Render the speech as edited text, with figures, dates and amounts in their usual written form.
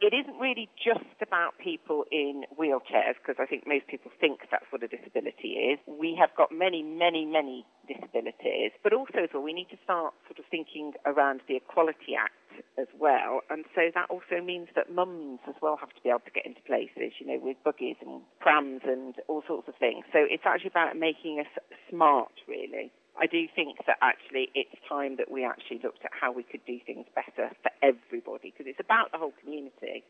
it isn't really just about people in wheelchairs, because I think most people think that's what a disability is. We have got many, many, many disabilities, but also as well, we need to start sort of thinking around the Equality Act as well, and so that also means that mums as well have to be able to get into places, you know, with buggies and prams and all sorts of things. So it's actually about making us smart, really. I do think that actually it's time that we actually looked at how we could do things better for everybody, because it's about the whole community.